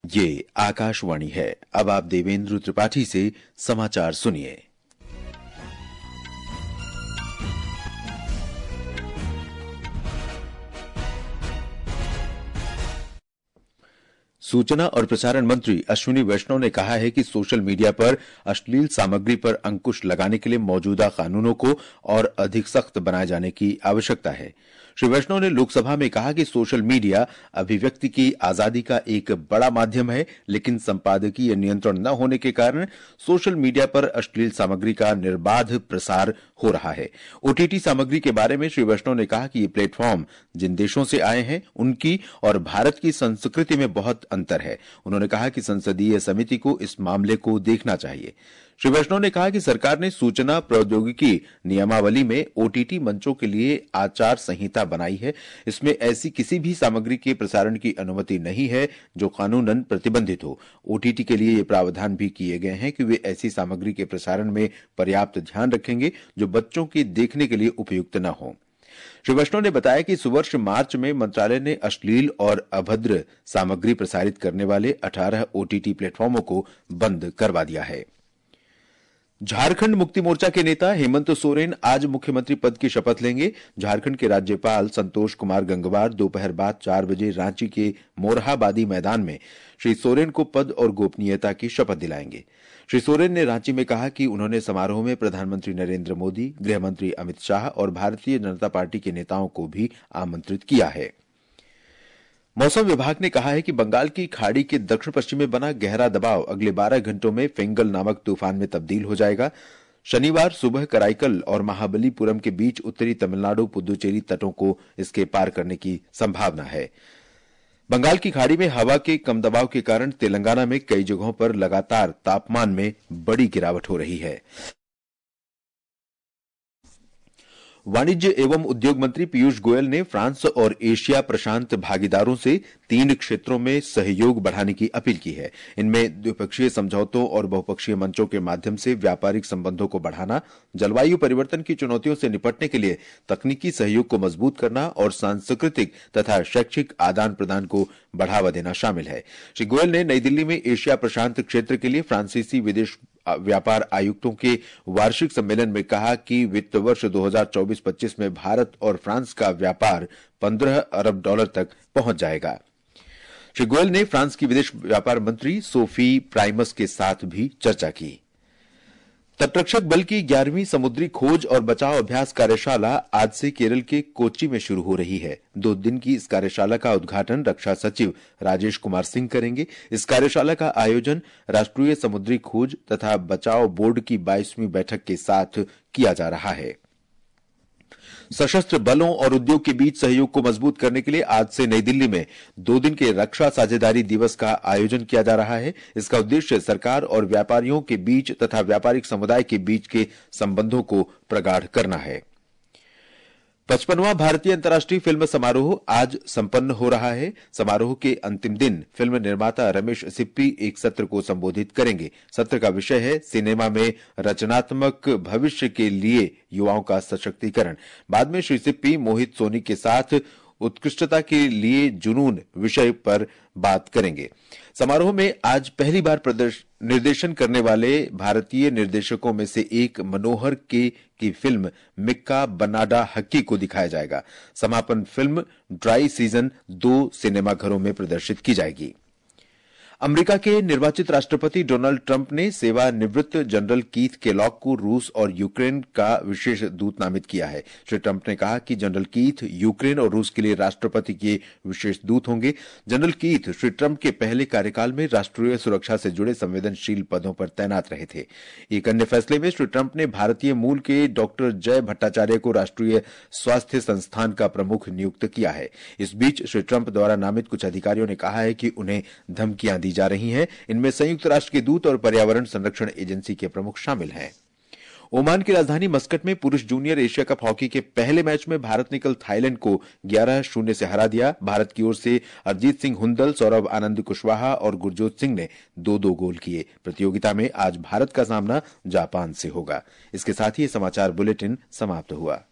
ये आकाशवाणी है। अब आप देवेंद्र त्रिपाठी से समाचार सुनिए। सूचना और प्रसारण मंत्री अश्विनी वैष्णव ने कहा है कि सोशल मीडिया पर अश्लील सामग्री पर अंकुश लगाने के लिए मौजूदा कानूनों को और अधिक सख्त बनाए जाने की आवश्यकता है। श्री वैष्णव ने लोकसभा में कहा कि सोशल मीडिया अभिव्यक्ति की आजादी का एक बड़ा माध्यम है, लेकिन संपादकीय नियंत्रण न होने के कारण सोशल मीडिया पर अश्लील सामग्री का निर्बाध प्रसार हो रहा है। ओटीटी सामग्री के बारे में श्री वैष्णव ने कहा कि ये प्लेटफॉर्म जिन देशों से आए हैं उनकी और भारत की संस्कृति में बहुत अंतर है। उन्होंने कहा कि संसदीय समिति को इस मामले को देखना चाहिए। श्री वैष्णव ने कहा कि सरकार ने सूचना प्रौद्योगिकी नियमावली में ओटीटी मंचों के लिए आचार संहिता बनाई है। इसमें ऐसी किसी भी सामग्री के प्रसारण की अनुमति नहीं है जो कानूनन प्रतिबंधित हो। ओटीटी के लिए ये प्रावधान भी किए गए हैं कि वे ऐसी सामग्री के प्रसारण में पर्याप्त ध्यान रखेंगे जो बच्चों के देखने के लिए उपयुक्त न हो। श्री वैष्णव ने बताया कि इस वर्ष मार्च में मंत्रालय ने अश्लील और अभद्र सामग्री प्रसारित करने वाले 18 ओटीटी प्लेटफॉर्मों को बंद करवा दिया है। झारखंड मुक्ति मोर्चा के नेता हेमंत सोरेन आज मुख्यमंत्री पद की शपथ लेंगे। झारखंड के राज्यपाल संतोष कुमार गंगवार दोपहर बाद 4 बजे रांची के मोरहाबादी मैदान में श्री सोरेन को पद और गोपनीयता की शपथ दिलाएंगे। श्री सोरेन ने रांची में कहा कि उन्होंने समारोह में प्रधानमंत्री नरेंद्र मोदी, गृह मंत्री अमित शाह और भारतीय जनता पार्टी के नेताओं को भी आमंत्रित किया है। मौसम विभाग ने कहा है कि बंगाल की खाड़ी के दक्षिण पश्चिम में बना गहरा दबाव अगले 12 घंटों में फेंगल नामक तूफान में तब्दील हो जाएगा। शनिवार सुबह कराईकल और महाबलीपुरम के बीच उत्तरी तमिलनाडु पुदुचेरी तटों को इसके पार करने की संभावना है। बंगाल की खाड़ी में हवा के कम दबाव के कारण तेलंगाना में कई जगहों पर लगातार तापमान में बड़ी गिरावट हो रही है। वाणिज्य एवं उद्योग मंत्री पीयूष गोयल ने फ्रांस और एशिया प्रशांत भागीदारों से 3 क्षेत्रों में सहयोग बढ़ाने की अपील की है। इनमें द्विपक्षीय समझौतों और बहुपक्षीय मंचों के माध्यम से व्यापारिक संबंधों को बढ़ाना, जलवायु परिवर्तन की चुनौतियों से निपटने के लिए तकनीकी सहयोग को मजबूत करना और सांस्कृतिक तथा शैक्षिक आदान प्रदान को बढ़ावा देना शामिल है। श्री गोयल ने नई दिल्ली में एशिया प्रशांत क्षेत्र के लिए फ्रांसीसी विदेश व्यापार आयुक्तों के वार्षिक सम्मेलन में कहा कि वित्त वर्ष 2024-25 में भारत और फ्रांस का व्यापार 15 अरब डॉलर तक पहुंच जाएगा। श्री गोयल ने फ्रांस की विदेश व्यापार मंत्री सोफी प्राइमस के साथ भी चर्चा की। तटरक्षक बल की 11वीं समुद्री खोज और बचाव अभ्यास कार्यशाला आज से केरल के कोच्चि में शुरू हो रही है। 2 दिन की इस कार्यशाला का उद्घाटन रक्षा सचिव राजेश कुमार सिंह करेंगे। इस कार्यशाला का आयोजन राष्ट्रीय समुद्री खोज तथा बचाव बोर्ड की 22वीं बैठक के साथ किया जा रहा है। सशस्त्र बलों और उद्योग के बीच सहयोग को मजबूत करने के लिए आज से नई दिल्ली में 2 दिन के रक्षा साझेदारी दिवस का आयोजन किया जा रहा है। इसका उद्देश्य सरकार और व्यापारियों के बीच तथा व्यापारिक समुदाय के बीच के संबंधों को प्रगाढ़ करना है। 55वां भारतीय अंतर्राष्ट्रीय फिल्म समारोह आज संपन्न हो रहा है। समारोह के अंतिम दिन फिल्म निर्माता रमेश सिप्पी एक सत्र को संबोधित करेंगे। सत्र का विषय है सिनेमा में रचनात्मक भविष्य के लिए युवाओं का सशक्तिकरण। बाद में श्री सिप्पी मोहित सोनी के साथ उत्कृष्टता के लिए जुनून विषय पर बात करेंगे। समारोह में आज पहली बार निर्देशन करने वाले भारतीय निर्देशकों में से एक मनोहर के की फिल्म मिक्का बनाडा हक्की को दिखाया जाएगा। समापन फिल्म ड्राई सीजन 2 सिनेमाघरों में प्रदर्शित की जाएगी। अमेरिका के निर्वाचित राष्ट्रपति डोनाल्ड ट्रंप ने सेवानिवृत्त जनरल कीथ केलॉग को रूस और यूक्रेन का विशेष दूत नामित किया है। श्री ट्रंप ने कहा कि जनरल कीथ यूक्रेन और रूस के लिए राष्ट्रपति के विशेष दूत होंगे। जनरल कीथ श्री ट्रंप के पहले कार्यकाल में राष्ट्रीय सुरक्षा से जुड़े संवेदनशील पदों पर तैनात रहे थे। एक अन्य फैसले में श्री ट्रंप ने भारतीय मूल के डॉक्टर जय भट्टाचार्य को राष्ट्रीय स्वास्थ्य संस्थान का प्रमुख नियुक्त किया है। इस बीच श्री ट्रंप द्वारा नामित कुछ अधिकारियों ने कहा है कि उन्हें धमकियां दी जा रही हैं। इनमें संयुक्त राष्ट्र के दूत और पर्यावरण संरक्षण एजेंसी के प्रमुख शामिल हैं। ओमान की राजधानी मस्कट में पुरुष जूनियर एशिया कप हॉकी के पहले मैच में भारत ने कल थाईलैंड को 11-0 से हरा दिया। भारत की ओर से अरिजीत सिंह हुंदल, सौरभ आनंद कुशवाहा और गुरजोत सिंह ने 2-2 गोल किए। प्रतियोगिता में आज भारत का सामना जापान से होगा। इसके साथ ही समाचार बुलेटिन समाप्त हुआ।